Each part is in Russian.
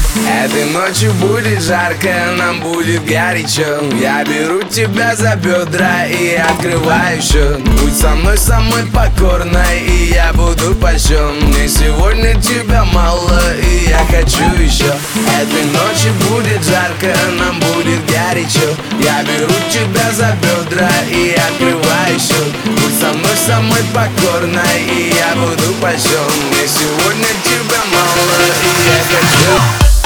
Этой ночью будет жарко, нам будет горячо. Я беру тебя за бедра и открываю счет. Будь со мной самой покорной, и я буду польщен. Мне сегодня тебя мало, и я хочу еще. Этой ночью будет жарко, нам будет горячо. Я беру тебя за бедра и открываю счет. Будь со мной самой покорной, и я буду польщен. Мне сегодня тебя мало, и я хочу.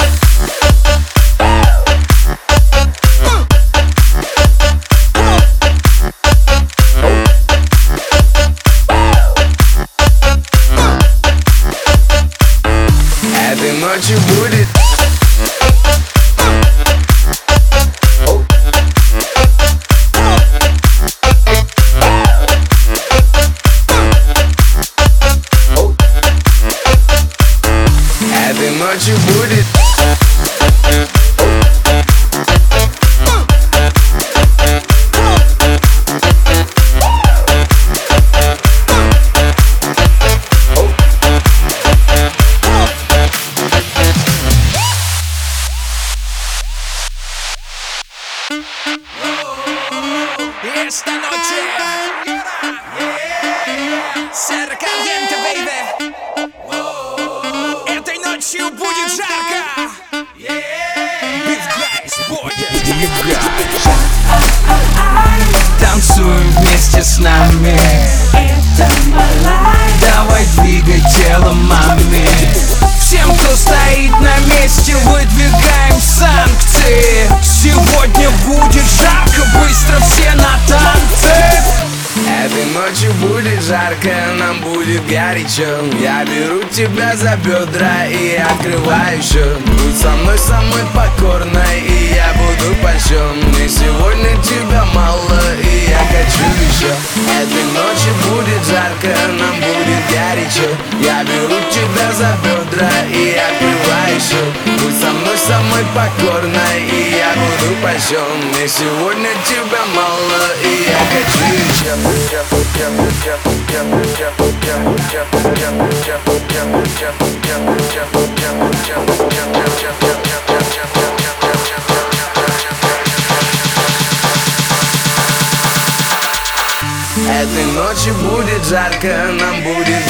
Этой ночью будет. Этой ночью будет. Esta noche Ser caliente, baby. Этой ночью будет жарко. Big guys, boys. Танцуем вместе с нами. Это my life. Давай двигай телом, маме. Всем, кто стоит на месте, выдвигаем санкции. Сегодня будет жарко, быстро все на танцы. Этой ночью будет жарко, нам будет горячо. Я беру тебя за бедра и открываю счет. Будь со мной самой покорной, и я буду польщен. Мне сегодня тебя мало, и я хочу еще. Этой ночью будет жарко, нам будет горячо. Я беру тебя за бедра и открываю счет. Будь со мной самой покорной, и я буду польщен. Мне сегодня тебя мало, и я хочу еще. Этой ночью будет жарко, нам будет